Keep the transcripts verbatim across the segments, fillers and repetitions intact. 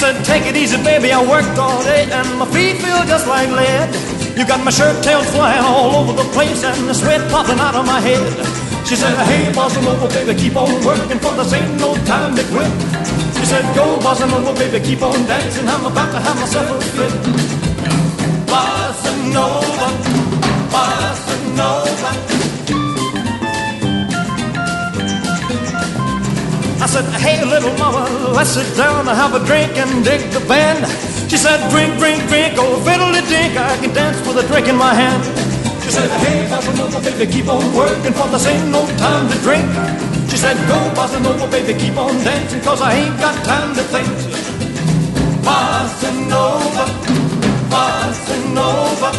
said, take it easy, baby, I worked all day and my feet feel just like lead. You got my shirt tails flying all over the place and the sweat popping out of my head. She said, hey, bossa nova, baby, keep on working, for this ain't no time to quit. She said, go, bossa nova, baby, keep on dancing, I'm about to have myself a fit. Bossa nova, bossa nova. I said, hey, little mama, let's sit down and have a drink and dig the band. She said, drink, drink, drink, oh, fiddle-de-dink, I can dance with a drink in my hand. She said, hey, bossa nova, baby, keep on working, for this ain't no time to drink. She said, go, bossa nova, baby, keep on dancing, cause I ain't got time to think. Bossa nova, bossa nova.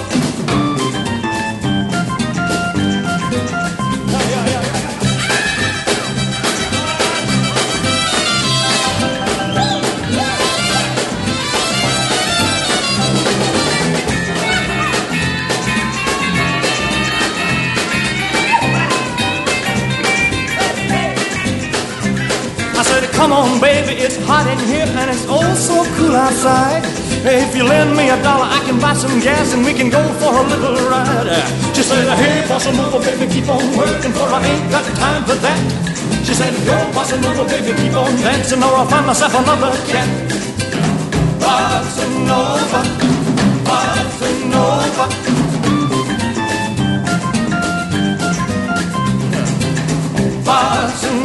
Come on, baby, it's hot in here and it's oh so cool outside. If you lend me a dollar, I can buy some gas and we can go for a little ride. She said, hey, bossa nova, baby, keep on working, for I ain't got time for that. She said, go, bossa nova, baby, keep on dancing, or I'll find myself another cat. Bossa nova, bossa nova. Bossa